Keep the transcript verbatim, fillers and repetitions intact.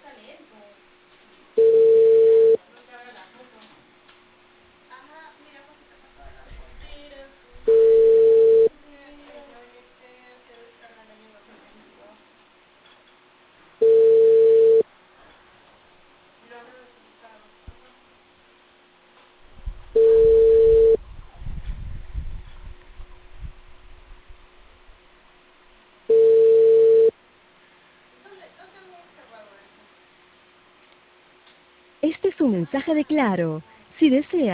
Este es un mensaje de Claro. Si desea